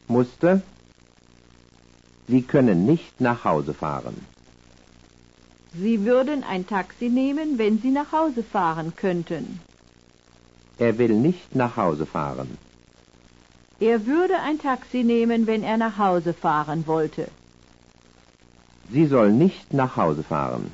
musste. Sie können nicht nach Hause fahren. Sie würden ein Taxi nehmen, wenn Sie nach Hause fahren könnten. Er will nicht nach Hause fahren. Er würde ein Taxi nehmen, wenn er nach Hause fahren wollte. Sie soll nicht nach Hause fahren.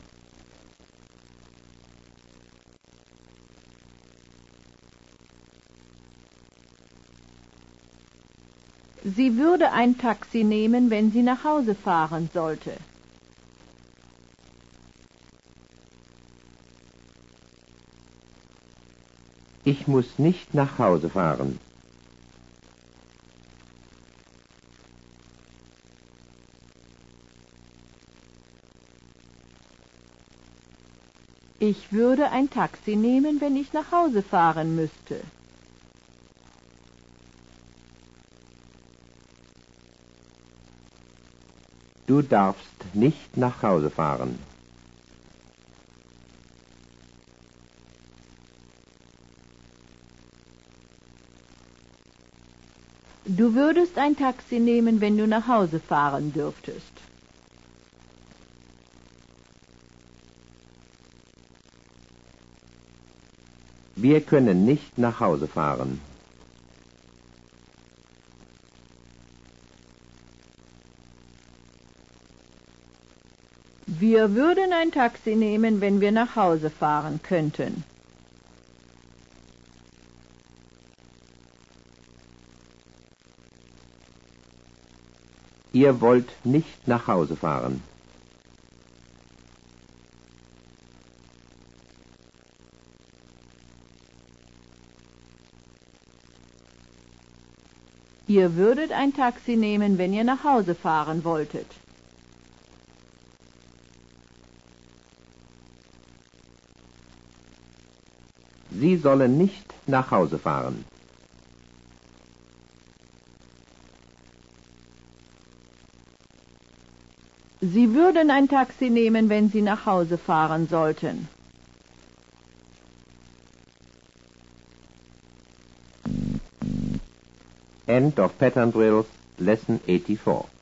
Sie würde ein Taxi nehmen, wenn sie nach Hause fahren sollte. Ich muss nicht nach Hause fahren. Ich würde ein Taxi nehmen, wenn ich nach Hause fahren müsste. Du darfst nicht nach Hause fahren. Du würdest ein Taxi nehmen, wenn du nach Hause fahren dürftest. Wir können nicht nach Hause fahren. Wir würden ein Taxi nehmen, wenn wir nach Hause fahren könnten. Ihr wollt nicht nach Hause fahren. Ihr würdet ein Taxi nehmen, wenn ihr nach Hause fahren wolltet. Sie sollen nicht nach Hause fahren. Sie würden ein Taxi nehmen, wenn Sie nach Hause fahren sollten. End of Pattern Drills, Lesson 84.